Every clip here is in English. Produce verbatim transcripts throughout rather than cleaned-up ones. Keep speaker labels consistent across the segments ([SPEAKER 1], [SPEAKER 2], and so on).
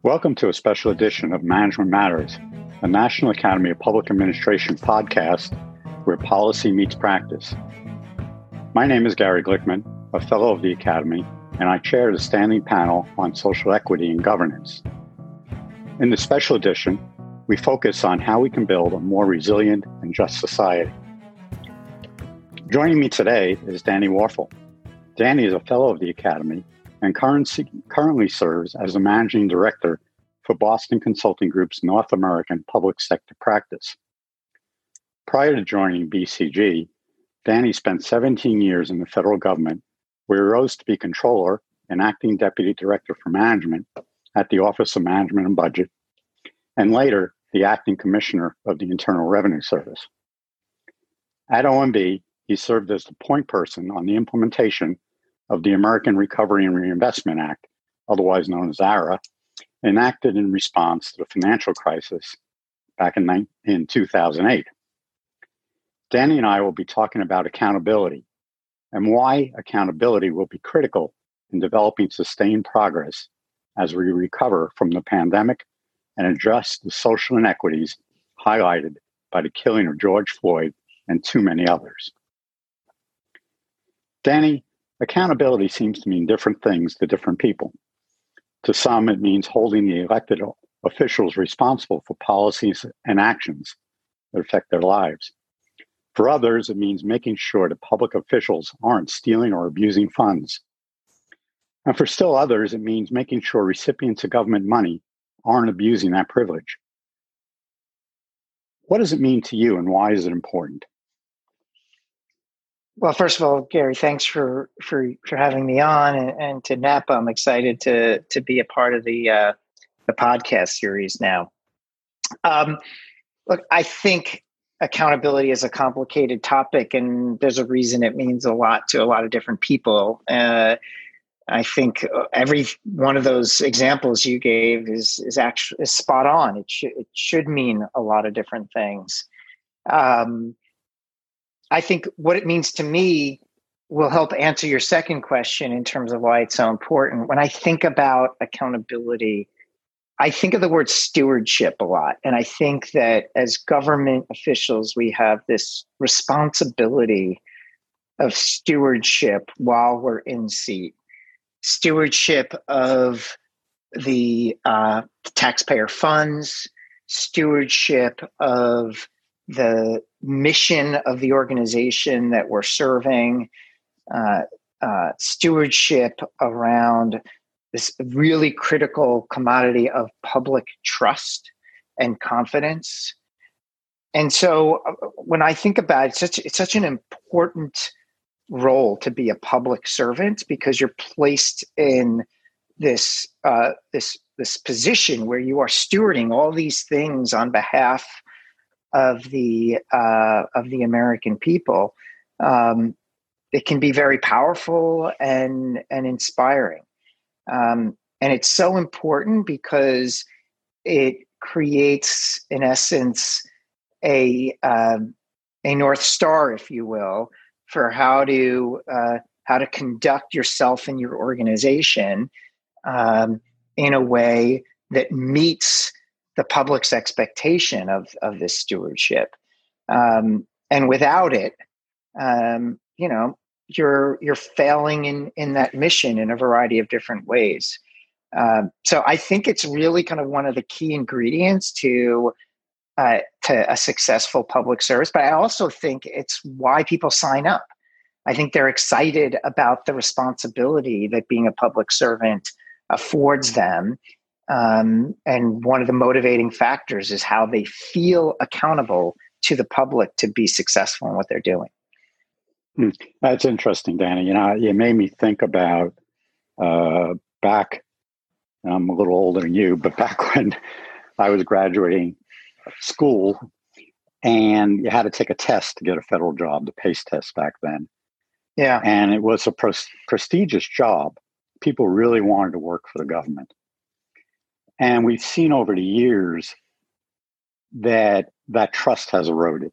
[SPEAKER 1] Welcome to a special edition of Management Matters, a National Academy of Public Administration podcast where policy meets practice. My name is Gary Glickman, a fellow of the Academy, and I chair the standing panel on social equity and governance. In this special edition, we focus on how we can build a more resilient and just society. Joining me today is Danny Warfel. Danny is a fellow of the Academy and currently serves as the managing director for Boston Consulting Group's North American public sector practice. Prior to joining B C G, Danny spent seventeen years in the federal government, where he rose to be controller and acting deputy director for management at the Office of Management and Budget, and later the acting commissioner of the Internal Revenue Service. At O M B, he served as the point person on the implementation of the American Recovery and Reinvestment Act, otherwise known as ARRA, enacted in response to the financial crisis back in, in two thousand eight. Danny and I will be talking about accountability and why accountability will be critical in developing sustained progress as we recover from the pandemic and address the social inequities highlighted by the killing of George Floyd and too many others. Danny, accountability seems to mean different things to different people. To some, it means holding the elected officials responsible for policies and actions that affect their lives. For others, it means making sure that public officials aren't stealing or abusing funds. And for still others, it means making sure recipients of government money aren't abusing that privilege. What does it mean to you, and why is it important?
[SPEAKER 2] Well, first of all, Gary, thanks for for, for having me on, and, and to Napa, I'm excited to to be a part of the uh, the podcast series now. Um, look, I think accountability is a complicated topic, and there's a reason it means a lot to a lot of different people. Uh, I think every one of those examples you gave is is actually is spot on. It should it should mean a lot of different things. Um, I think what it means to me will help answer your second question in terms of why it's so important. When I think about accountability, I think of the word stewardship a lot. And I think that as government officials, we have this responsibility of stewardship while we're in seat. Stewardship of the uh, taxpayer funds, stewardship of the mission of the organization that we're serving, uh, uh, stewardship around this really critical commodity of public trust and confidence. And so uh, when I think about it, it's such, it's such an important role to be a public servant, because you're placed in this, uh, this, this position where you are stewarding all these things on behalf of the uh, of the American people. Um, it can be very powerful and and inspiring, um, and it's so important because it creates, in essence, a um, a North Star, if you will, for how to uh, how to conduct yourself and your organization um, in a way that meets the public's expectation of, of this stewardship. Um, and without it, um, you know, you're you're failing in, in that mission in a variety of different ways. Um, so I think it's really kind of one of the key ingredients to uh, to a successful public service. But I also think it's why people sign up. I think they're excited about the responsibility that being a public servant affords them. Um, and one of the motivating factors is how they feel accountable to the public to be successful in what they're doing.
[SPEAKER 1] Hmm. That's interesting, Danny. You know, it made me think about uh, back, I'm a little older than you, but back when I was graduating school and you had to take a test to get a federal job, the PACE test back then.
[SPEAKER 2] Yeah.
[SPEAKER 1] And it was a pres- prestigious job. People really wanted to work for the government. And we've seen over the years that that trust has eroded.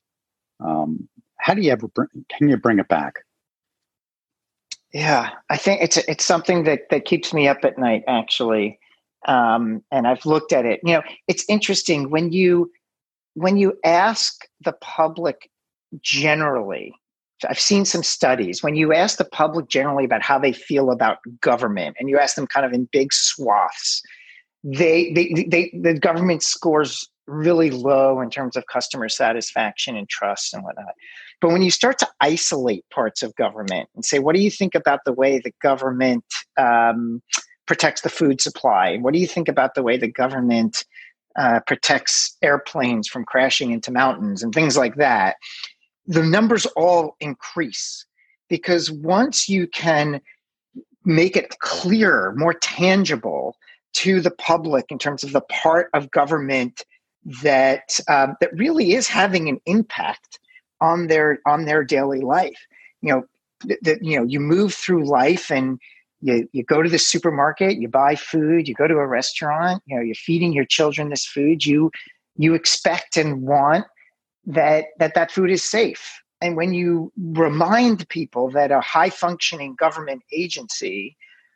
[SPEAKER 1] Um, how do you ever bring, can you bring it back?
[SPEAKER 2] Yeah, I think it's it's something that that keeps me up at night, actually. Um, and I've looked at it. You know, it's interesting when you when you ask the public generally. I've seen some studies. When you ask the public generally about how they feel about government, and you ask them kind of in big swaths, they they they the government scores really low in terms of customer satisfaction and trust and whatnot. But when you start to isolate parts of government and say, what do you think about the way the government um, protects the food supply? What do you think about the way the government uh, protects airplanes from crashing into mountains and things like that? The numbers all increase, because once you can make it clearer, more tangible to the public in terms of the part of government that um, that really is having an impact on their on their daily life. You know, that you know, you move through life and you you go to the supermarket, you buy food, you go to a restaurant, you know, you're feeding your children this food. You you expect and want that that that food is safe. And when you remind people that a high functioning government agency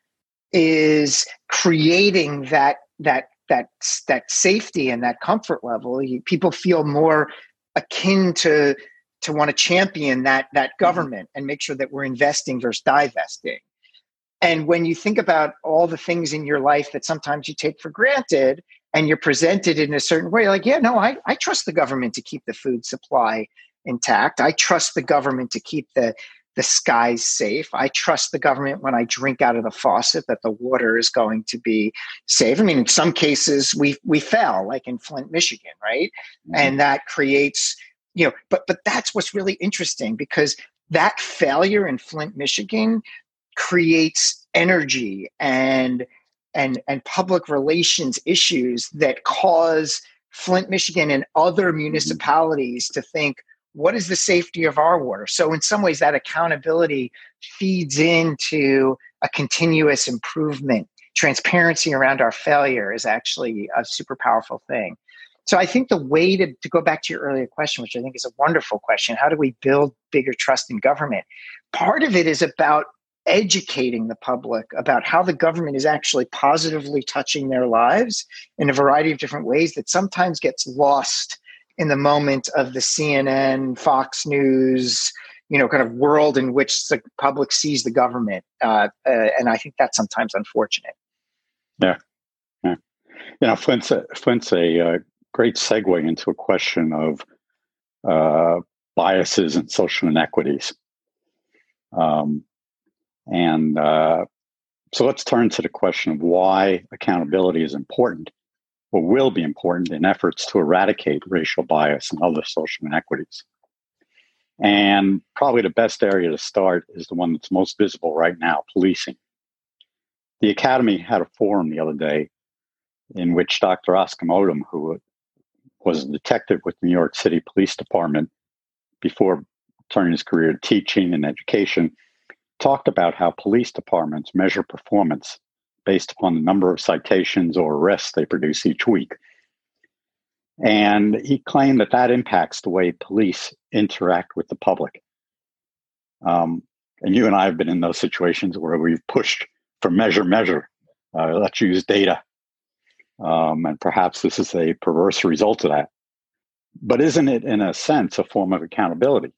[SPEAKER 2] is creating that that that that safety and that comfort level, you, people feel more akin to to want to champion that that government and make sure that we're investing versus divesting. And when you think about all the things in your life that sometimes you take for granted and you're presented in a certain way, like, yeah, no, I, I trust the government to keep the food supply intact. I trust the government to keep the, the skies safe. I trust the government when I drink out of the faucet that the water is going to be safe. I mean, in some cases we we fail, like in Flint, Michigan, right? Mm-hmm. And that creates, you know, but but that's what's really interesting, because that failure in Flint, Michigan creates energy and and and public relations issues that cause Flint, Michigan and other municipalities to think, what is the safety of our water? So in some ways that accountability feeds into a continuous improvement. Transparency around our failure is actually a super powerful thing. So I think the way to, to go back to your earlier question, which I think is a wonderful question, how do we build bigger trust in government? Part of it is about educating the public about how the government is actually positively touching their lives in a variety of different ways that sometimes gets lost in the moment of the C N N, Fox News, you know, kind of world in which the public sees the government. Uh, uh, and I think that's sometimes unfortunate.
[SPEAKER 1] Yeah. yeah. You know, Flint's a, Flint's a uh, great segue into a question of uh, biases and social inequities. Um, And uh, so let's turn to the question of why accountability is important, or will be important, in efforts to eradicate racial bias and other social inequities. And probably the best area to start is the one that's most visible right now, policing. The Academy had a forum the other day in which Doctor Oscar Modem, who was a detective with the New York City Police Department before turning his career to teaching and education, talked about how police departments measure performance based upon the number of citations or arrests they produce each week. And he claimed that that impacts the way police interact with the public. Um, and you and I have been in those situations where we've pushed for measure, measure. Uh, let's use data. Um, and perhaps this is a perverse result of that. But isn't it, in a sense, a form of accountability?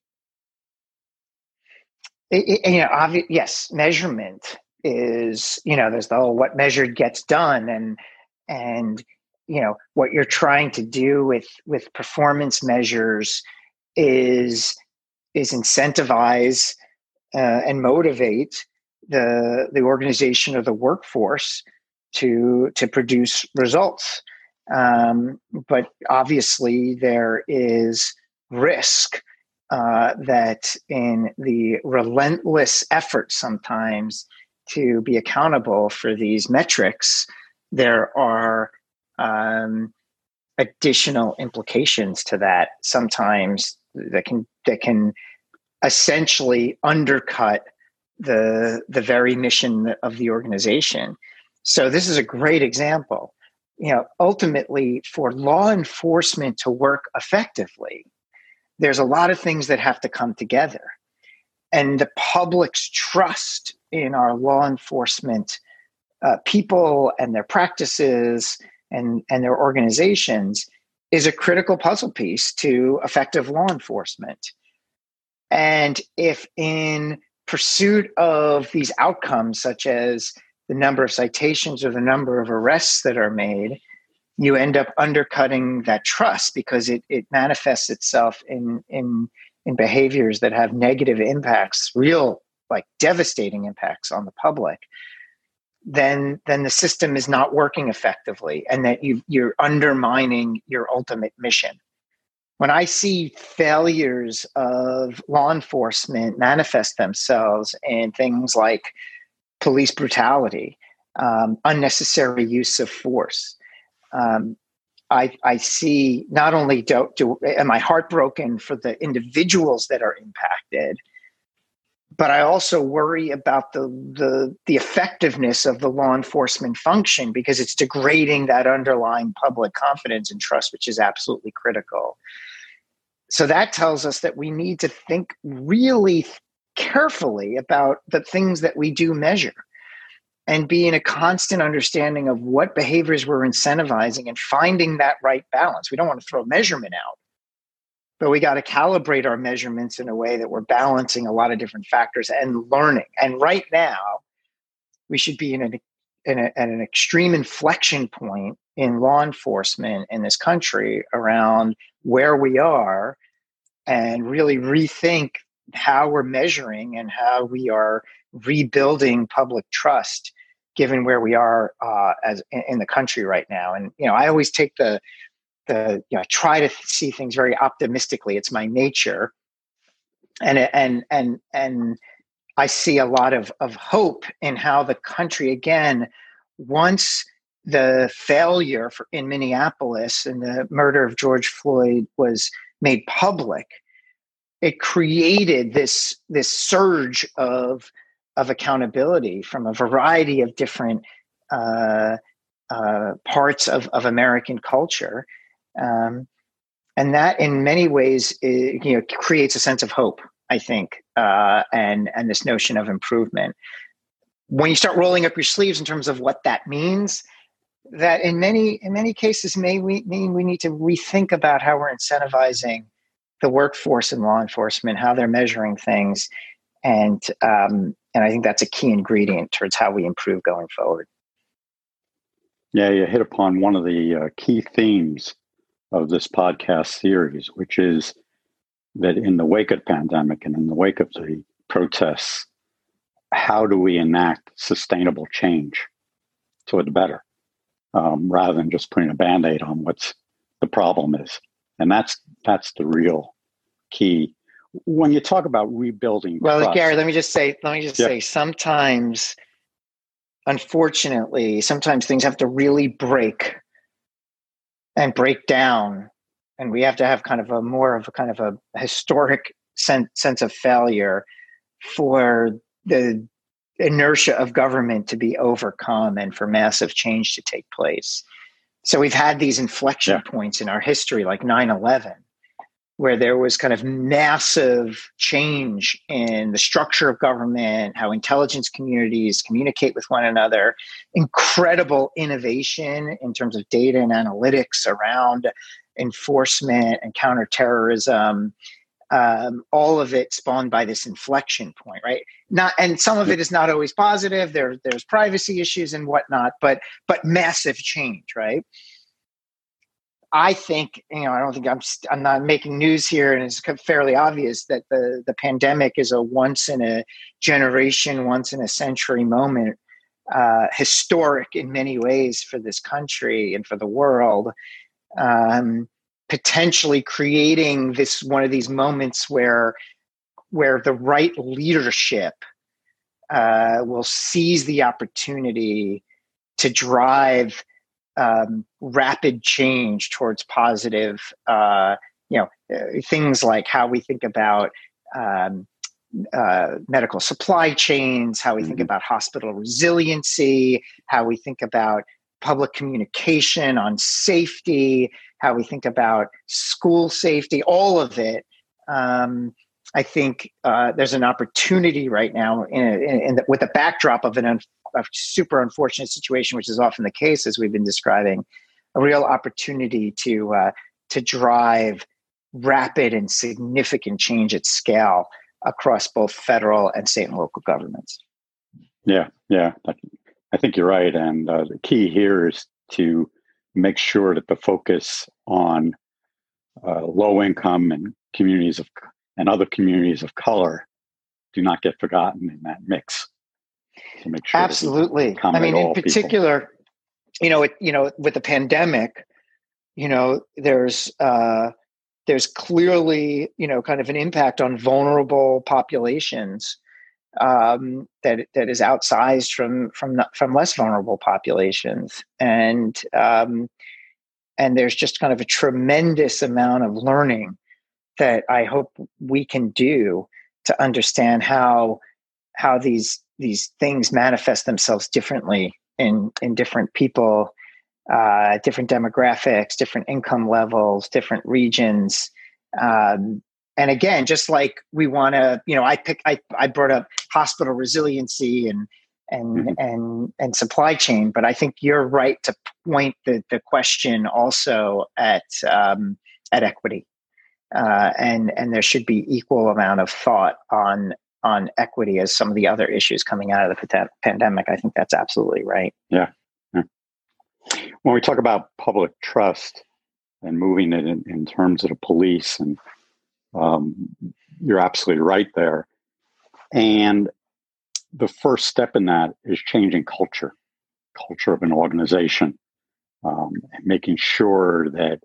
[SPEAKER 2] It, it, you know, obvi- yes, measurement is, you know, there's the whole what measured gets done, and and you know what you're trying to do with with performance measures is is incentivize uh, and motivate the the organization of the workforce to to produce results. Um, but obviously, there is risk. Uh, that in the relentless effort sometimes to be accountable for these metrics, there are um, additional implications to that sometimes that can that can essentially undercut the the very mission of the organization. So this is a great example. You know, ultimately, for law enforcement to work effectively, there's a lot of things that have to come together. And the public's trust in our law enforcement uh, people and their practices and, and their organizations is a critical puzzle piece to effective law enforcement. And if in pursuit of these outcomes, such as the number of citations or the number of arrests that are made, you end up undercutting that trust because it, it manifests itself in, in, in behaviors that have negative impacts, real, like devastating impacts on the public, then, then the system is not working effectively, and that you, you're undermining your ultimate mission. When I see failures of law enforcement manifest themselves in things like police brutality, um, unnecessary use of force, um, I, I see not only do, do am I heartbroken for the individuals that are impacted, but I also worry about the, the the effectiveness of the law enforcement function, because it's degrading that underlying public confidence and trust, which is absolutely critical. So that tells us that we need to think really carefully about the things that we do measure, and be in a constant understanding of what behaviors we're incentivizing and finding that right balance. We don't want to throw measurement out, but we got to calibrate our measurements in a way that we're balancing a lot of different factors and learning. And right now, we should be in an, in a, at an extreme inflection point in law enforcement in this country around where we are, and really rethink how we're measuring and how we are rebuilding public trust, given where we are uh, as in the country right now. And you know, I always take the the you know, I try to see things very optimistically. It's my nature, and and and and I see a lot of of hope in how the country, again, once the failure for in Minneapolis and the murder of George Floyd was made public, it created this this surge of of accountability from a variety of different uh, uh, parts of, of American culture. Um, and that in many ways, it, you know, creates a sense of hope, I think, uh, and, and this notion of improvement. When you start rolling up your sleeves in terms of what that means, that in many, in many cases may we, mean we need to rethink about how we're incentivizing the workforce in law enforcement, how they're measuring things. And um, and I think that's a key ingredient towards how we improve going forward.
[SPEAKER 1] Yeah, you hit upon one of the uh, key themes of this podcast series, which is that in the wake of the pandemic and in the wake of the protests, how do we enact sustainable change toward the better, um, rather than just putting a Band-Aid on what's the problem is. And that's that's the real key. When you talk about rebuilding
[SPEAKER 2] well,
[SPEAKER 1] trust,
[SPEAKER 2] Gary, let me just say, let me just
[SPEAKER 1] yep.
[SPEAKER 2] say, sometimes, unfortunately, sometimes things have to really break and break down, and we have to have kind of a more of a kind of a historic sense sense of failure for the inertia of government to be overcome and for massive change to take place. So we've had these inflection yeah. points in our history, like nine eleven, where there was kind of massive change in the structure of government, how intelligence communities communicate with one another, incredible innovation in terms of data and analytics around enforcement and counterterrorism. Um, all of it spawned by this inflection point, right? Not, and some of it is not always positive. There, there's privacy issues and whatnot, but but massive change, right? I think, you know, I don't think I'm, I'm not making news here, and it's fairly obvious that the, the pandemic is a once in a generation, once in a century moment, uh, historic in many ways for this country and for the world, um, potentially creating this one of these moments where, where the right leadership uh, will seize the opportunity to drive Um, rapid change towards positive, uh, you know, uh, things like how we think about um, uh, medical supply chains, how we mm-hmm. think about hospital resiliency, how we think about public communication on safety, how we think about school safety, all of it. Um, I think uh, there's an opportunity right now in, in, in the, with the backdrop of an a super unfortunate situation, which is often the case, as we've been describing, a real opportunity to uh, to drive rapid and significant change at scale across both federal and state and local governments.
[SPEAKER 1] Yeah, yeah, I think you're right. And uh, the key here is to make sure that the focus on uh, low income and communities of and other communities of color do not get forgotten in that mix. To make sure
[SPEAKER 2] absolutely. I mean, in particular,
[SPEAKER 1] people.
[SPEAKER 2] you know, it, you know, with the pandemic, you know, there's uh, there's clearly, you know, kind of an impact on vulnerable populations um, that that is outsized from from from less vulnerable populations, and um, and there's just kind of a tremendous amount of learning that I hope we can do to understand how how these these things manifest themselves differently in in different people, uh, different demographics, different income levels, different regions. Um, and again, just like we want to, you know, I pick, I, I brought up hospital resiliency and and mm-hmm. and and supply chain, but I think you're right to point the the question also at um, at equity, uh, and and there should be equal amount of thought on on equity as some of the other issues coming out of the pandemic. I think that's absolutely right.
[SPEAKER 1] Yeah. yeah. When we talk about public trust and moving it in, in terms of the police, and um, you're absolutely right there. And the first step in that is changing culture, culture of an organization, um, and making sure that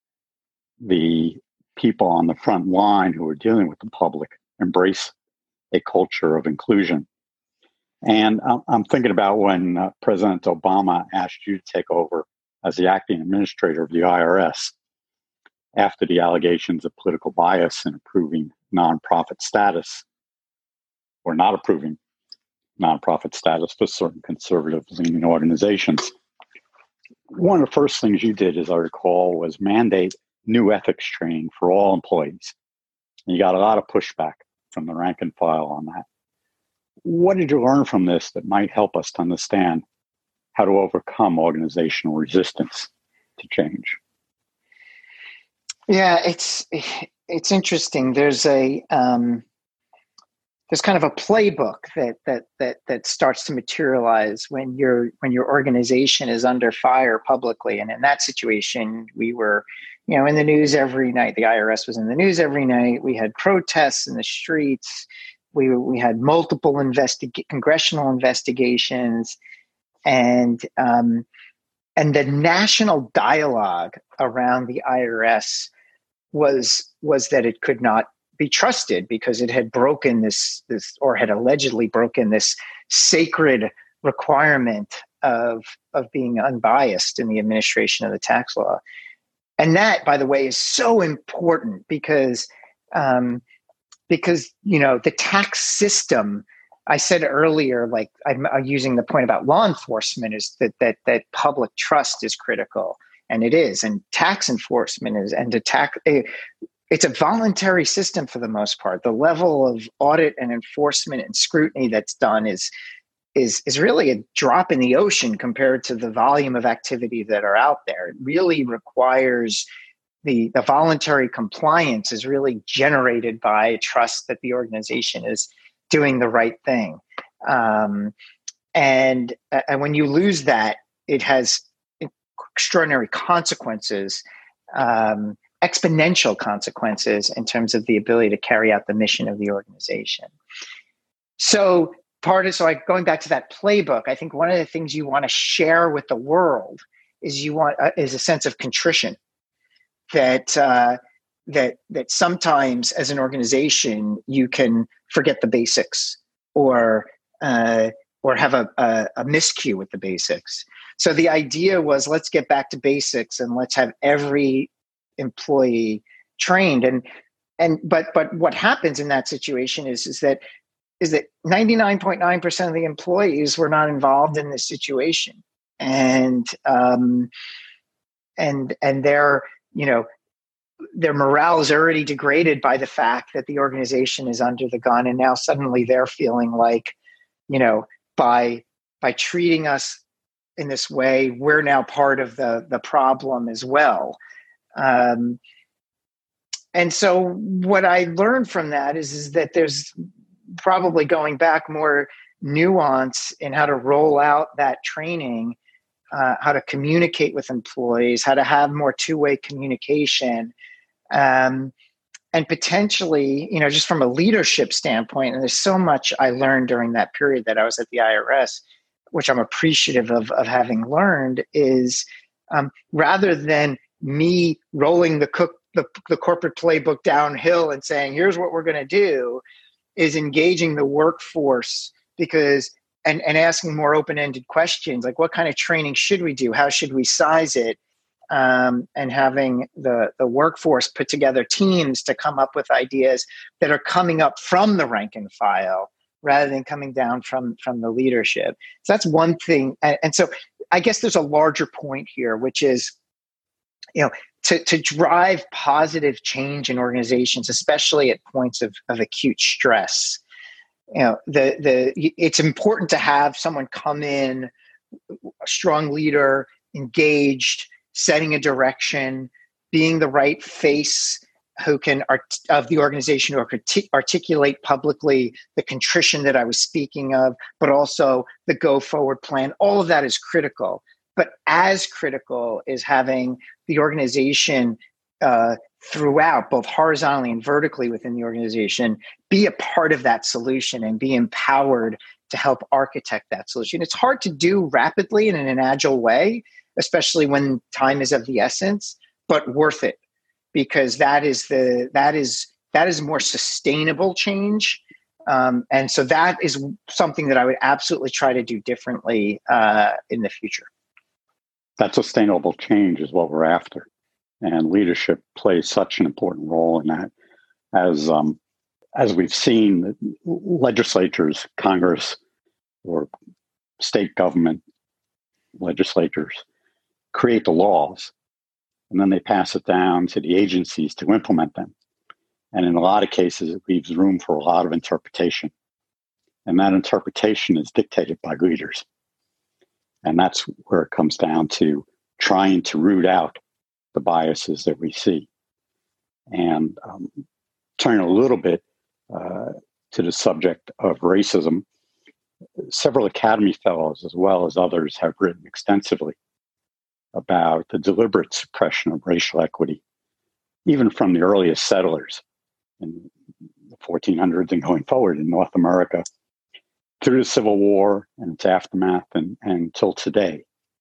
[SPEAKER 1] the people on the front line who are dealing with the public embrace a culture of inclusion. And I'm thinking about when uh, President Obama asked you to take over as the acting administrator of the I R S after the allegations of political bias in approving nonprofit status, or not approving nonprofit status for certain conservative-leaning organizations. One of the first things you did, as I recall, was mandate new ethics training for all employees. And you got a lot of pushback from the rank and file on that. What did you learn from this that might help us to understand how to overcome organizational resistance to change?
[SPEAKER 2] Yeah, it's it's interesting. There's a um, there's kind of a playbook that that that that starts to materialize when your when your organization is under fire publicly. And in that situation, we were, you know, in the news every night. The I R S was in the news every night. We had protests in the streets. We we had multiple investig- congressional investigations, and um, and the national dialogue around the I R S was was that it could not be trusted because it had broken this this or had allegedly broken this sacred requirement of of being unbiased in the administration of the tax law. And that, by the way, is so important because um, because you know the tax system. I said earlier, like I'm, I'm using the point about law enforcement, is that that that public trust is critical. And it is, and tax enforcement is, and to tax, it's a voluntary system for the most part. The level of audit and enforcement and scrutiny that's done is is is really a drop in the ocean compared to the volume of activity that are out there. It really requires the the voluntary compliance is really generated by trust that the organization is doing the right thing, um, and and when you lose that, it has extraordinary consequences, um, exponential consequences in terms of the ability to carry out the mission of the organization. So part of, so like going back to that playbook, I think one of the things you want to share with the world is you want, uh, is a sense of contrition that, uh, that, that sometimes as an organization, you can forget the basics or, uh, or have a, a, a miscue with the basics. So the idea was, let's get back to basics and let's have every employee trained. And and but but what happens in that situation is is that is that ninety-nine point nine percent of the employees were not involved in this situation, and um, and and their you know their morale is already degraded by the fact that the organization is under the gun, and now suddenly they're feeling like, you know, by by treating us in this way, we're now part of the the problem as well. Um, and so what I learned from that is, is that there's probably going back more nuance in how to roll out that training, uh, how to communicate with employees, how to have more two-way communication, um, and potentially, you know, just from a leadership standpoint, and there's so much I learned during that period that I was at the I R S, which I'm appreciative of, of having learned, is um, rather than me rolling the cook the, the corporate playbook downhill and saying, here's what we're going to do, is engaging the workforce because and, and asking more open-ended questions, like what kind of training should we do? How should we size it? Um, and having the, the workforce put together teams to come up with ideas that are coming up from the rank and file rather than coming down from, from the leadership. So that's one thing. And, and so I guess there's a larger point here, which is, you know, to, to drive positive change in organizations, especially at points of, of acute stress. You know, the the it's important to have someone come in, a strong leader, engaged, setting a direction, being the right face who can art, of the organization who can articulate publicly the contrition that I was speaking of, but also the go forward plan. All of that is critical. But as critical is having the organization uh, throughout, both horizontally and vertically within the organization, be a part of that solution and be empowered to help architect that solution. It's hard to do rapidly and in an agile way, especially when time is of the essence, but worth it, because that is the that is that is more sustainable change. Um, and so that is something that I would absolutely try to do differently uh, in the future.
[SPEAKER 1] That sustainable change is what we're after. And leadership plays such an important role in that. As um, as we've seen, legislatures, Congress, or state government legislatures create the laws, and then they pass it down to the agencies to implement them. And in a lot of cases, it leaves room for a lot of interpretation. And that interpretation is dictated by leaders. And that's where it comes down to trying to root out the biases that we see. And um, turn a little bit uh, to the subject of racism, several Academy Fellows, as well as others, have written extensively about the deliberate suppression of racial equity, even from the earliest settlers in the fourteen hundreds and going forward in North America, through the Civil War and its aftermath and, and until today.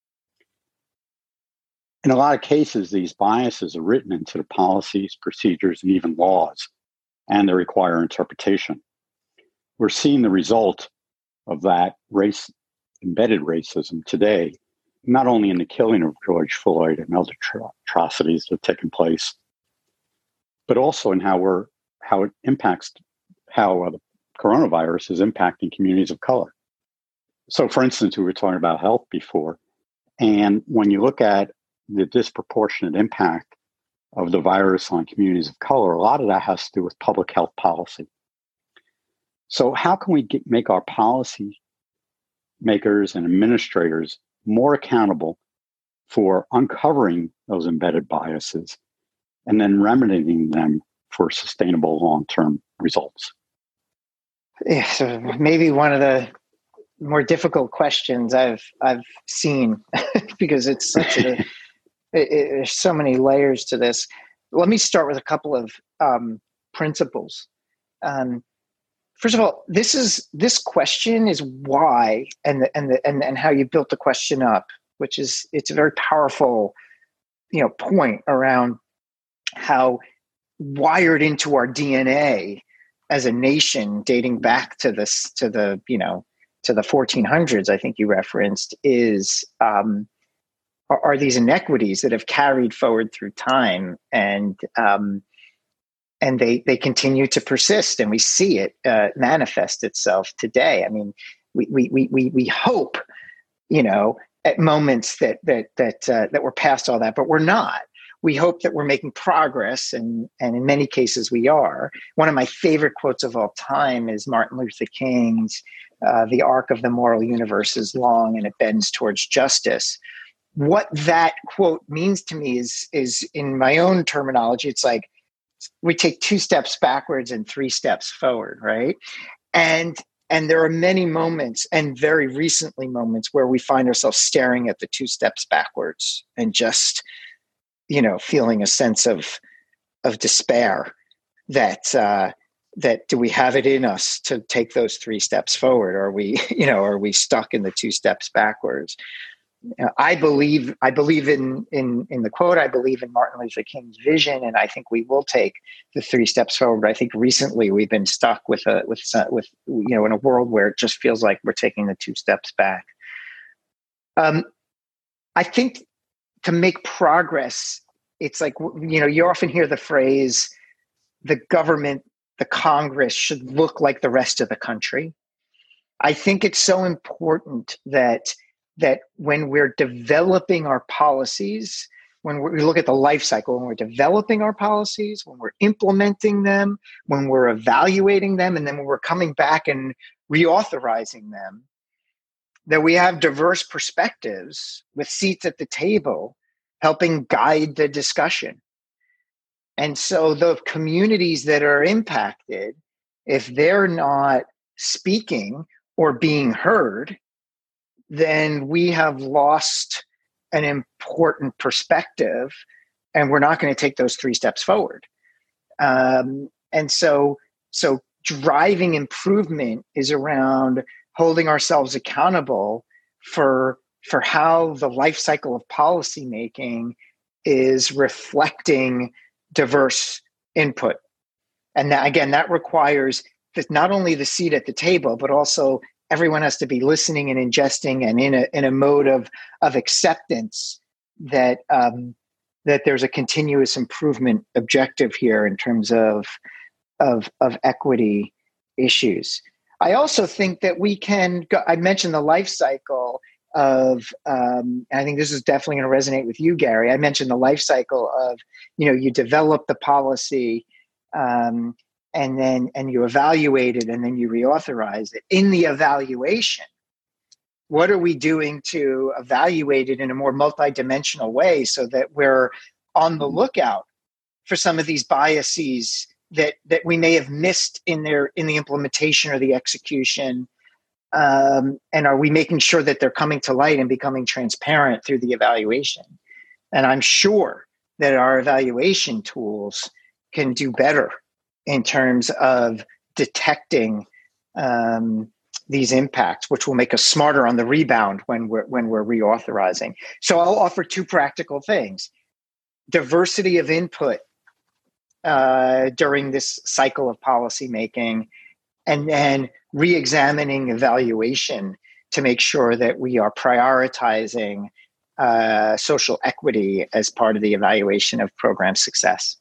[SPEAKER 1] In a lot of cases, these biases are written into the policies, procedures, and even laws, and they require interpretation. We're seeing the result of that race, embedded racism today, not only in the killing of George Floyd and other atrocities that have taken place, but also in how we're how it impacts how uh, the coronavirus is impacting communities of color. So, for instance, we were talking about health before, and when you look at the disproportionate impact of the virus on communities of color, a lot of that has to do with public health policy. So how can we get, make our policy makers and administrators more accountable for uncovering those embedded biases and then remedying them for sustainable long-term results?
[SPEAKER 2] Yeah, so maybe one of the more difficult questions I've I've seen because it's such a it, it, there's so many layers to this. Let me start with a couple of um, principles. Um, first of all, this is this question is why and the, and the, and and how you built the question up, which is it's a very powerful, you know, point around how wired into our D N A as a nation, dating back to this to the you know to the fourteen hundreds, I think you referenced, is um, are, are these inequities that have carried forward through time, and um, and they they continue to persist, and we see it uh, manifest itself today. I mean, we we we we we hope, you know, at moments that that that uh, that we're past all that, but we're not. we hope that we're making progress, and, and in many cases we are. One of my favorite quotes of all time is Martin Luther King's, uh, "The arc of the moral universe is long and it bends towards justice." What that quote means to me is, is in my own terminology, it's like we take two steps backwards and three steps forward, right? And and there are many moments, and very recently moments, where we find ourselves staring at the two steps backwards and just, you know, feeling a sense of of despair that uh, that do we have it in us to take those three steps forward? Or are we, you know, are we stuck in the two steps backwards? You know, I believe I believe in in in the quote. I believe in Martin Luther King's vision, and I think we will take the three steps forward. I think recently we've been stuck with a with with you know in a world where it just feels like we're taking the two steps back. Um, I think to make progress, it's like, you know, you often hear the phrase, "The government, the Congress should look like the rest of the country." I think it's so important that that when we're developing our policies, when we look at the life cycle, when we're developing our policies, when we're implementing them, when we're evaluating them, and then when we're coming back and reauthorizing them, that we have diverse perspectives with seats at the table helping guide the discussion. And so the communities that are impacted, if they're not speaking or being heard, then we have lost an important perspective, and we're not going to take those three steps forward. Um, and so, so driving improvement is around holding ourselves accountable for, for how the life cycle of policymaking is reflecting diverse input. And that, again, that requires that not only the seat at the table, but also everyone has to be listening and ingesting and in a in a mode of of acceptance that um, that there's a continuous improvement objective here in terms of of of equity issues. I also think that we can go, I mentioned the life cycle of, um, and I think this is definitely going to resonate with you, Gary. I mentioned the life cycle of, you know, you develop the policy, um, and then and you evaluate it, and then you reauthorize it. In the evaluation, what are we doing to evaluate it in a more multidimensional way so that we're on the lookout for some of these biases that that we may have missed in their in the implementation or the execution? Um, and are we making sure that they're coming to light and becoming transparent through the evaluation? And I'm sure that our evaluation tools can do better in terms of detecting um, these impacts, which will make us smarter on the rebound when we're when we're reauthorizing. So I'll offer two practical things: diversity of input uh, during this cycle of policymaking, and then re-examining evaluation to make sure that we are prioritizing uh, social equity as part of the evaluation of program success.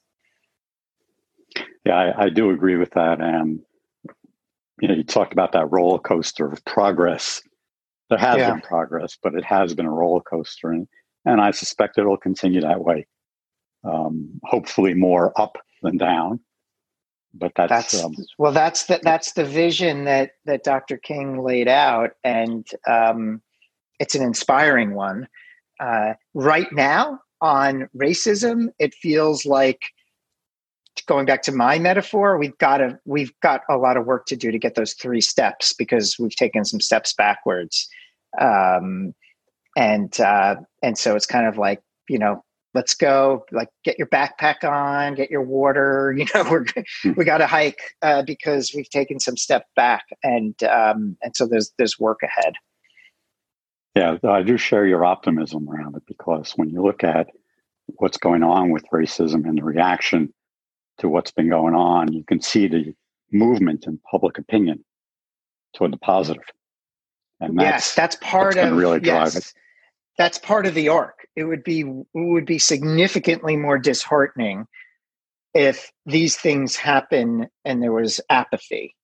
[SPEAKER 1] Yeah, I, I do agree with that. And you know, you talked about that roller coaster of progress. There has
[SPEAKER 2] Yeah.
[SPEAKER 1] been progress, but it has been a roller coaster, and and I suspect it'll continue that way. Um, hopefully, more up than down. But that's,
[SPEAKER 2] that's
[SPEAKER 1] um,
[SPEAKER 2] well, that's the, that's the vision that that Doctor King laid out, and um, it's an inspiring one. Uh, right now, on racism, it feels like, going back to my metaphor, we've got to we've got a lot of work to do to get those three steps, because we've taken some steps backwards, um, and uh, and so it's kind of like, you know, let's go, like, get your backpack on, get your water. You know, we're we got to hike uh, because we've taken some step back, and um, and so there's there's work ahead.
[SPEAKER 1] Yeah, I do share your optimism around it, because when you look at what's going on with racism and the reaction to what's been going on, you can see the movement in public opinion toward the positive. And that's,
[SPEAKER 2] yes, that's part
[SPEAKER 1] that's
[SPEAKER 2] of
[SPEAKER 1] really drive
[SPEAKER 2] yes,
[SPEAKER 1] it.
[SPEAKER 2] that's part of the arc. It would be it would be significantly more disheartening if these things happen and there was apathy.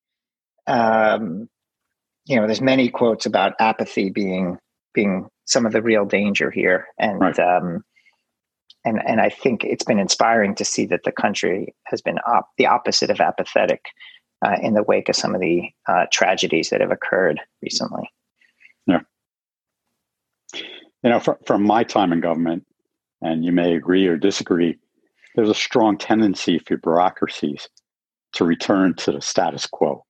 [SPEAKER 2] Um, you know, there's many quotes about apathy being being some of the real danger here, and
[SPEAKER 1] Right.
[SPEAKER 2] um, and and I think it's been inspiring to see that the country has been op- the opposite of apathetic uh, in the wake of some of the uh, tragedies that have occurred recently.
[SPEAKER 1] Yeah. You know, from, from my time in government, and you may agree or disagree, there's a strong tendency for bureaucracies to return to the status quo.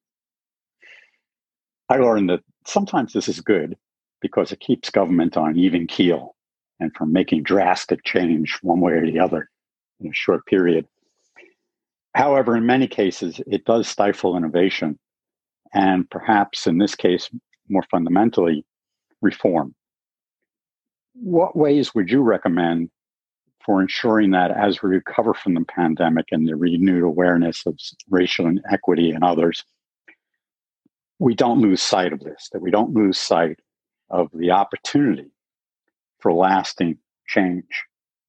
[SPEAKER 1] I learned that sometimes this is good because it keeps government on an even keel and from making drastic change one way or the other in a short period. However, in many cases, it does stifle innovation and perhaps in this case, more fundamentally, reform. What ways would you recommend for ensuring that as we recover from the pandemic and the renewed awareness of racial inequity and others, we don't lose sight of this, that we don't lose sight of the opportunity for lasting change?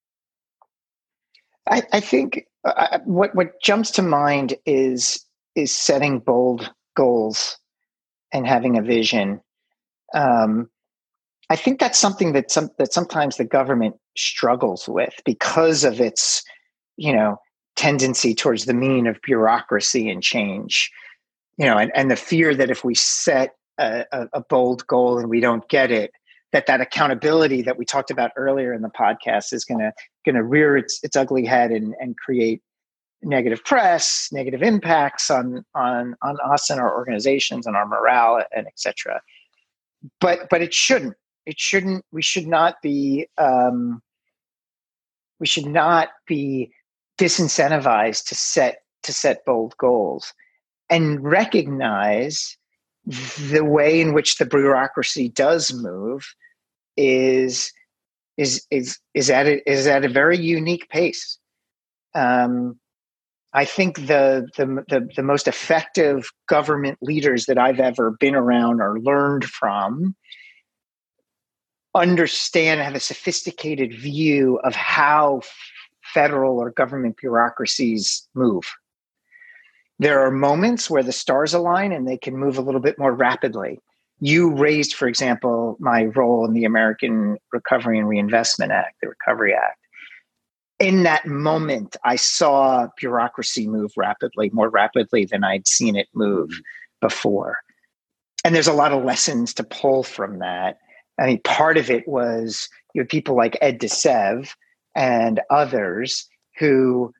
[SPEAKER 2] I, I think uh, what what jumps to mind is is setting bold goals and having a vision. Um, I think that's something that some that sometimes the government struggles with because of its, you know, tendency towards the mean of bureaucracy and change. You know, and, and the fear that if we set a, a, a bold goal and we don't get it, that that accountability that we talked about earlier in the podcast is going to going to rear its its ugly head and, and create negative press, negative impacts on on on us and our organizations and our morale and et cetera. But but it shouldn't. It shouldn't. We should not be. Um, we should not be disincentivized to set to set bold goals and recognize the way in which the bureaucracy does move is is is is at a, is at a very unique pace. Um, I think the, the the the most effective government leaders that I've ever been around or learned from understand, have a sophisticated view of how federal or government bureaucracies move. There are moments where the stars align and they can move a little bit more rapidly. You raised, for example, my role in the American Recovery and Reinvestment Act, the Recovery Act. In that moment, I saw bureaucracy move rapidly, more rapidly than I'd seen it move before. And there's a lot of lessons to pull from that. I mean, part of it was, you know, people like Ed DeSev and others who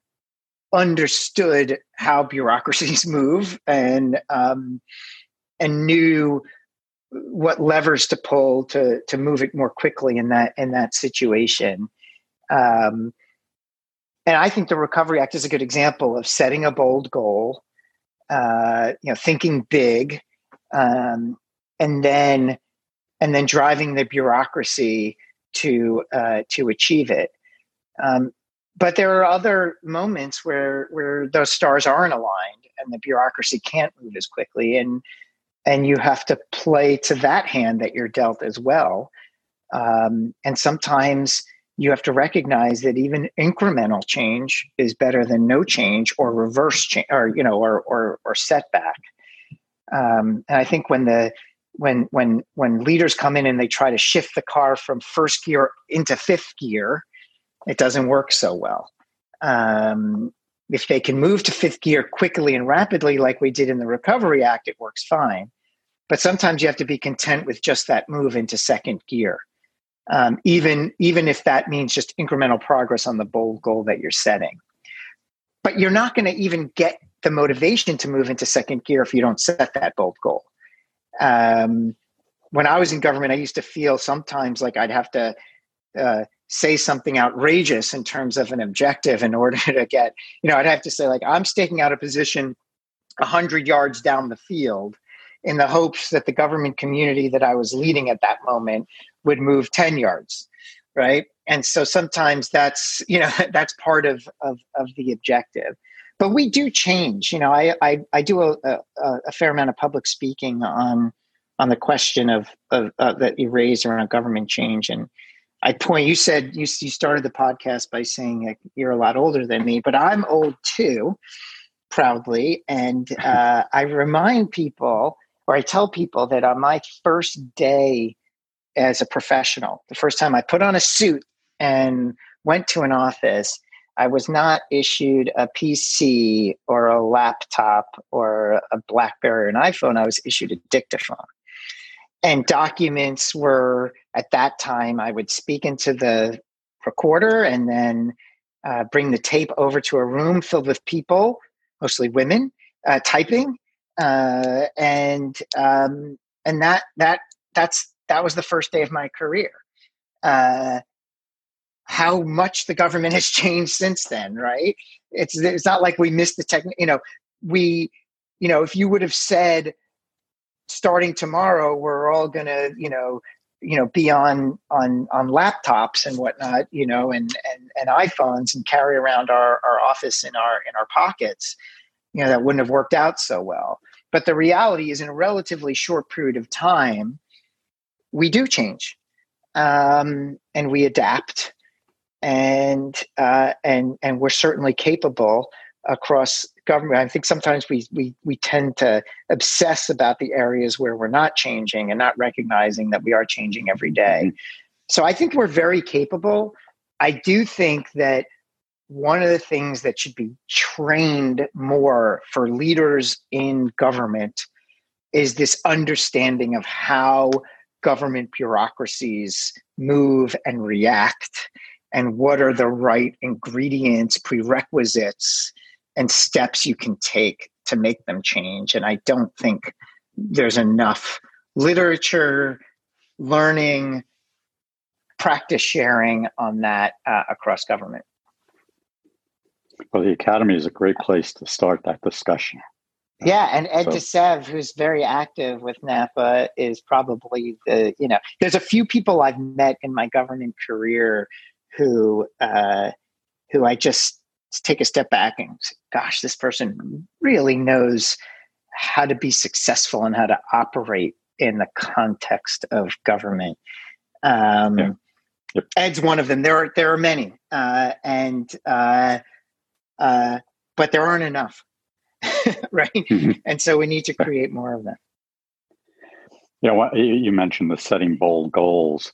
[SPEAKER 2] understood how bureaucracies move and um, and knew what levers to pull to to move it more quickly in that in that situation. Um, and I think the Recovery Act is a good example of setting a bold goal, uh, you know, thinking big, um, and then and then driving the bureaucracy to uh, to achieve it. Um, but there are other moments where where those stars aren't aligned and the bureaucracy can't move as quickly, and and you have to play to that hand that you're dealt as well. Um, and sometimes you have to recognize that even incremental change is better than no change or reverse change, or you know, or or, or setback. Um, and I think when the when when when leaders come in and they try to shift the car from first gear into fifth gear, it doesn't work so well. Um, if they can move to fifth gear quickly and rapidly, like we did in the Recovery Act, it works fine. But sometimes you have to be content with just that move into second gear, um, even even if that means just incremental progress on the bold goal that you're setting. But you're not going to even get the motivation to move into second gear if you don't set that bold goal. Um, when I was in government, I used to feel sometimes like I'd have to uh, say something outrageous in terms of an objective in order to get, you know, I'd have to say like, I'm staking out a position one hundred yards down the field in the hopes that the government community that I was leading at that moment would move ten yards, right? And so sometimes that's, you know, that's part of, of, of the objective. But we do change. You know, I I, I do a, a, a fair amount of public speaking on on the question of, of uh, that you raised around government change. And I point, you said, you, you started the podcast by saying like, you're a lot older than me, but I'm old too, proudly. And uh, I remind people, or I tell people that on my first day as a professional, the first time I put on a suit and went to an office, I was not issued a P C or a laptop or a BlackBerry or an iPhone. I was issued a dictaphone. And documents were, at that time, I would speak into the recorder and then uh, bring the tape over to a room filled with people, mostly women, uh, typing. Uh, and um, and that that that's that was the first day of my career. Uh, how much the government has changed since then, right? It's it's not like we missed the tech. You know, we, you know, if you would have said, starting tomorrow, we're all gonna, you know, you know, be on on on laptops and whatnot, you know, and and and iPhones and carry around our our office in our in our pockets, you know, that wouldn't have worked out so well. But the reality is, in a relatively short period of time, we do change, um, and we adapt. And uh, and and we're certainly capable across government. I think sometimes we we we tend to obsess about the areas where we're not changing and not recognizing that we are changing every day. Mm-hmm. So I think we're very capable. I do think that one of the things that should be trained more for leaders in government is this understanding of how government bureaucracies move and react, and what are the right ingredients, prerequisites, and steps you can take to make them change. And I don't think there's enough literature, learning, practice sharing on that uh, across government.
[SPEAKER 1] Well, the Academy is a great place to start that discussion.
[SPEAKER 2] Yeah, and Ed
[SPEAKER 1] so.
[SPEAKER 2] DeSev, who's very active with NAPA, is probably the, you know, there's a few people I've met in my government career who uh, who I just take a step back and say, gosh, this person really knows how to be successful and how to operate in the context of government. Um, yeah. Yep. Ed's one of them. There are there are many, uh, and uh, uh, but there aren't enough, right? Mm-hmm. And so we need to create more of them.
[SPEAKER 1] Yeah, well, you mentioned the setting bold goals.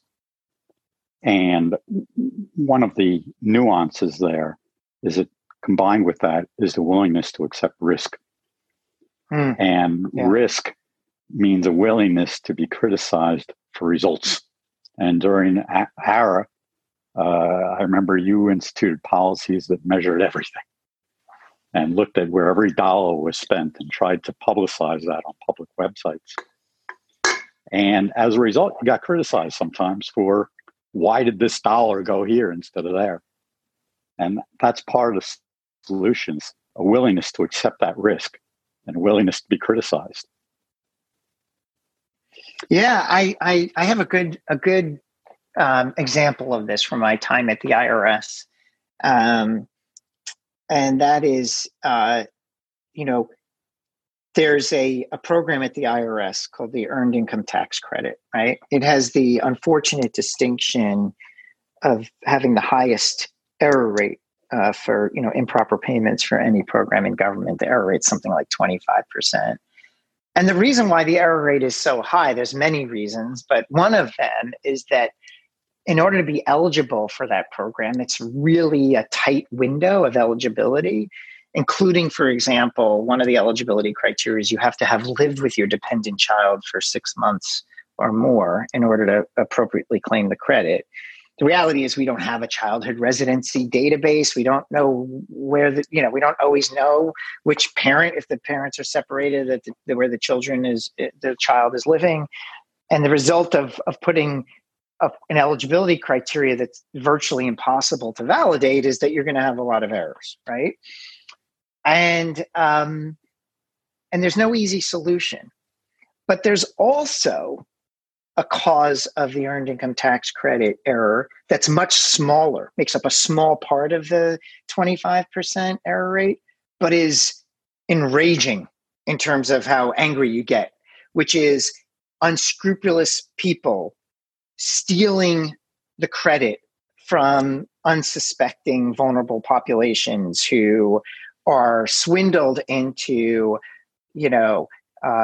[SPEAKER 1] And one of the nuances there is that combined with that is the willingness to accept risk. Mm. And yeah. risk means a willingness to be criticized for results. And during A R A, uh, I remember you instituted policies that measured everything and looked at where every dollar was spent and tried to publicize that on public websites. And as a result, you got criticized sometimes for, why did this dollar go here instead of there? And that's part of the solutions, a willingness to accept that risk and a willingness to be criticized.
[SPEAKER 2] Yeah, I I, I have a good a good um, example of this from my time at the I R S, um, and that is, uh, you know, there's a, a program at the I R S called the Earned Income Tax Credit, right? It has the unfortunate distinction of having the highest error rate uh, for, you know, improper payments for any program in government. The error rate's something like twenty-five percent. And the reason why the error rate is so high, there's many reasons, but one of them is that in order to be eligible for that program, it's really a tight window of eligibility, including, for example, one of the eligibility criteria is you have to have lived with your dependent child for six months or more in order to appropriately claim the credit. The reality is we don't have a childhood residency database. We don't know where the, you know, we don't always know which parent, if the parents are separated, that the, where the children is, the child is living. And the result of, of putting a, an eligibility criteria that's virtually impossible to validate is that you're going to have a lot of errors, right? And um, and there's no easy solution. But there's also a cause of the earned income tax credit error that's much smaller, makes up a small part of the twenty-five percent error rate, but is enraging in terms of how angry you get, which is unscrupulous people stealing the credit from unsuspecting vulnerable populations who are swindled into, you know, uh,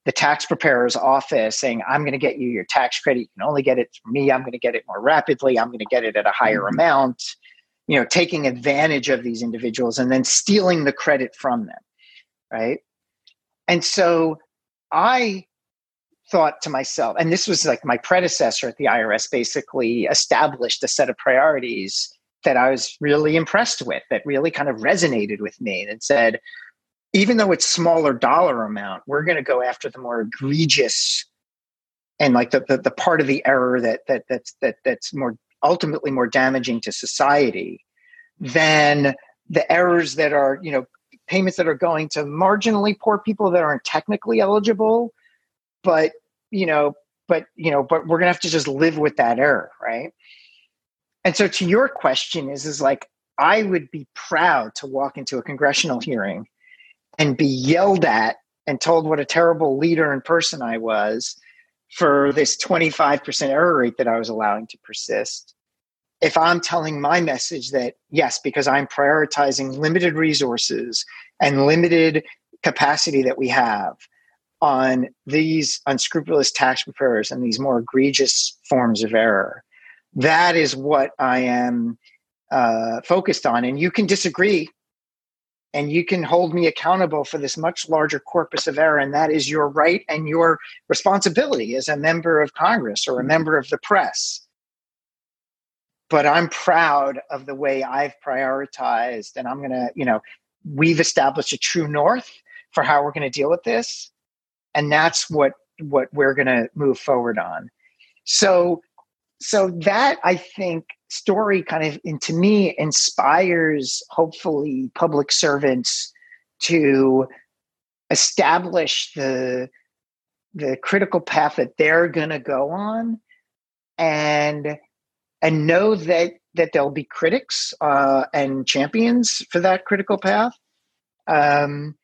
[SPEAKER 2] the tax preparer's office saying, I'm going to get you your tax credit. You can only get it from me. I'm going to get it more rapidly. I'm going to get it at a higher mm-hmm. amount, you know, taking advantage of these individuals and then stealing the credit from them, right? And so I thought to myself, and this was like my predecessor at the I R S basically established a set of priorities that I was really impressed with, that really kind of resonated with me, and said, even though it's smaller dollar amount, we're going to go after the more egregious and like the, the, the part of the error that that that's that that's more ultimately more damaging to society than the errors that are, you know, payments that are going to marginally poor people that aren't technically eligible, but you know, but you know, but we're going to have to just live with that error, right? And so, to your question, is is like I would be proud to walk into a congressional hearing and be yelled at and told what a terrible leader and person I was for this twenty-five percent error rate that I was allowing to persist. If I'm telling my message that, yes, because I'm prioritizing limited resources and limited capacity that we have on these unscrupulous tax preparers and these more egregious forms of error, that is what I am uh, focused on. And you can disagree, and you can hold me accountable for this much larger corpus of error, and that is your right and your responsibility as a member of Congress or a member of the press. But I'm proud of the way I've prioritized, and I'm going to, you know, we've established a true north for how we're going to deal with this, and that's what what we're going to move forward on. So, so that, I think, story kind of, and to me, inspires hopefully public servants to establish the the critical path that they're going to go on, and and know that that there'll be critics uh, and champions for that critical path, um,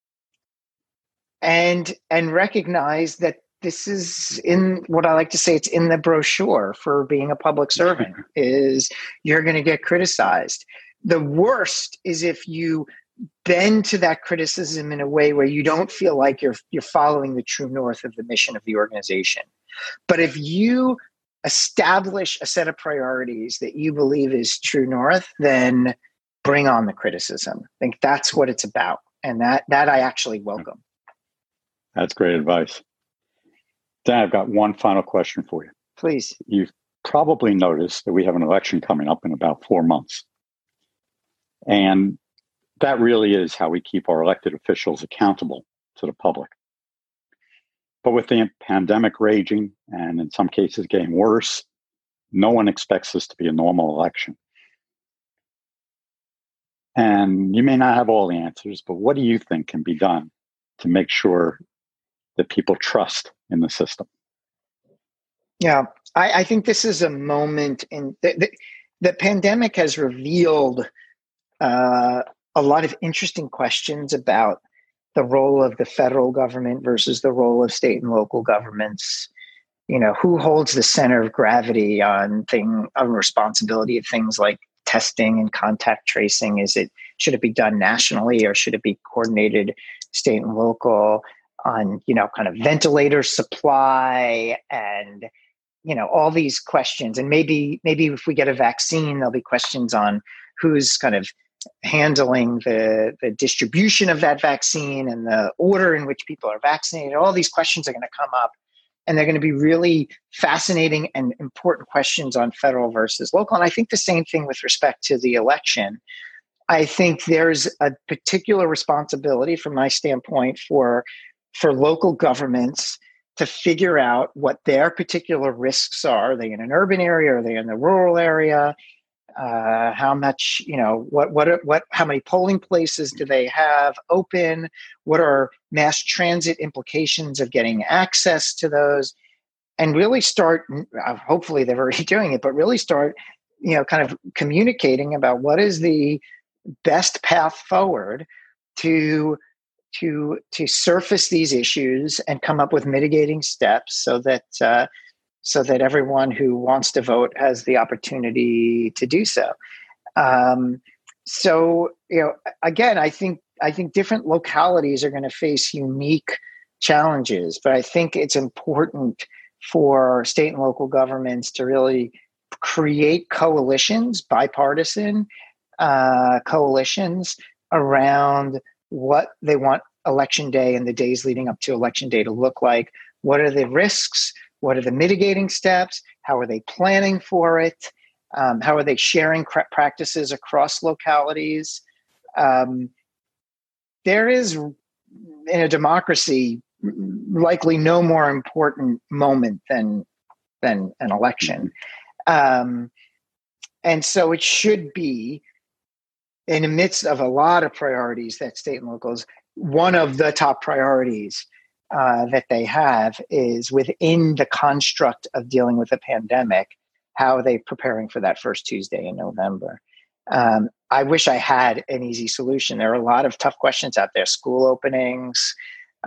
[SPEAKER 2] and and recognize that this is in what I like to say, it's in the brochure for being a public servant, is you're going to get criticized. The worst is if you bend to that criticism in a way where you don't feel like you're you're following the true north of the mission of the organization. But if you establish a set of priorities that you believe is true north, then bring on the criticism. I think that's what it's about. And that that I actually welcome.
[SPEAKER 1] That's great advice. Dan, I've got one final question for you.
[SPEAKER 2] Please.
[SPEAKER 1] You've probably noticed that we have an election coming up in about four months. And that really is how we keep our elected officials accountable to the public. But with the pandemic raging, and in some cases getting worse, no one expects this to be a normal election. And you may not have all the answers, but what do you think can be done to make sure that people trust in the system?
[SPEAKER 2] Yeah, I, I think this is a moment in the, the, the pandemic has revealed uh, a lot of interesting questions about the role of the federal government versus the role of state and local governments. You know, who holds the center of gravity on thing on responsibility of things like testing and contact tracing? Is it, should it be done nationally, or should it be coordinated state and local? On, you know, kind of ventilator supply and, you know, all these questions. And maybe, maybe if we get a vaccine, there'll be questions on who's kind of handling the, the distribution of that vaccine and the order in which people are vaccinated. All these questions are going to come up, and they're going to be really fascinating and important questions on federal versus local. And I think the same thing with respect to the election. I think there's a particular responsibility from my standpoint for for local governments to figure out what their particular risks are. Are they in an urban area? Are they in the rural area? Uh, how much, you know, what, what, what, how many polling places do they have open? What are mass transit implications of getting access to those? And really start, hopefully they're already doing it, but really start, you know, kind of communicating about what is the best path forward to to to surface these issues and come up with mitigating steps so that uh, so that everyone who wants to vote has the opportunity to do so. Um, so, you know, again, I think I think different localities are going to face unique challenges, but I think it's important for state and local governments to really create coalitions, bipartisan uh, coalitions around what they want election day and the days leading up to election day to look like. What are the risks? What are the mitigating steps? How are they planning for it? Um, how are they sharing practices across localities? Um, there is, in a democracy, likely no more important moment than than an election. Um, and so it should be, in the midst of a lot of priorities that state and locals, one of the top priorities uh, that they have is within the construct of dealing with a pandemic, how are they preparing for that first Tuesday in November? Um, I wish I had an easy solution. There are a lot of tough questions out there: school openings,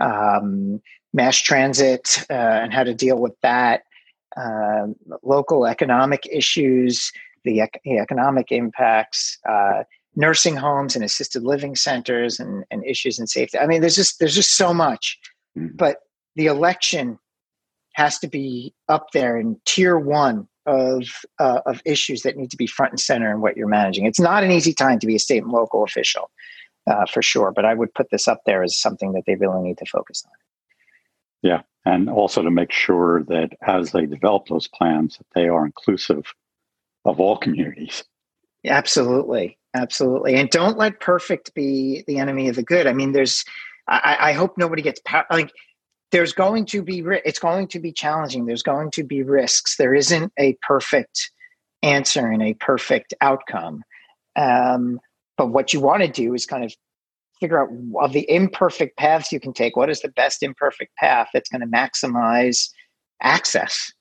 [SPEAKER 2] um, mass transit, uh, and how to deal with that, uh, local economic issues, the, ec- the economic impacts, uh, nursing homes and assisted living centers, and, and issues in safety. I mean, there's just there's just so much. Mm-hmm. But the election has to be up there in tier one of uh, of issues that need to be front and center in what you're managing. It's not an easy time to be a state and local official, uh, for sure. But I would put this up there as something that they really need to focus on.
[SPEAKER 1] Yeah, and also to make sure that as they develop those plans, that they are inclusive of all communities.
[SPEAKER 2] Absolutely, absolutely, and don't let perfect be the enemy of the good. I mean, there's. I, I hope nobody gets like. There's going to be, it's going to be challenging. There's going to be risks. There isn't a perfect answer and a perfect outcome. Um, but what you want to do is kind of figure out, of the imperfect paths you can take, what is the best imperfect path that's going to maximize access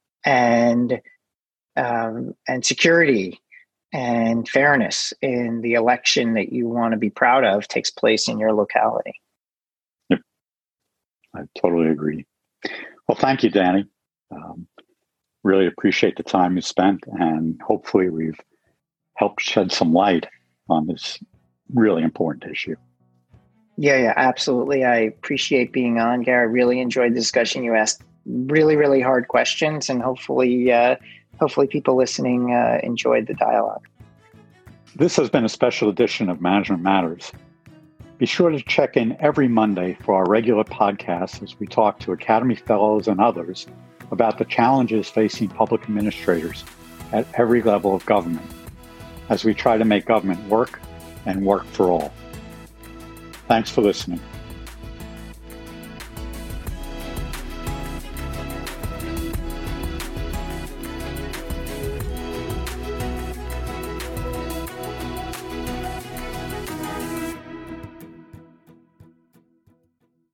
[SPEAKER 2] and um, and security and fairness in the election that you want to be proud of takes place in your locality.
[SPEAKER 1] I totally agree. Well, thank you, Danny. Um, really appreciate the time you spent, and hopefully we've helped shed some light on this really important issue.
[SPEAKER 2] Yeah, yeah, absolutely. I appreciate being on, Gary. I really enjoyed the discussion. You asked really, really hard questions, and hopefully, uh, hopefully people listening uh, enjoyed the dialogue.
[SPEAKER 1] This has been a special edition of Management Matters. Be sure to check in every Monday for our regular podcast as we talk to Academy Fellows and others about the challenges facing public administrators at every level of government, as we try to make government work and work for all. Thanks for listening.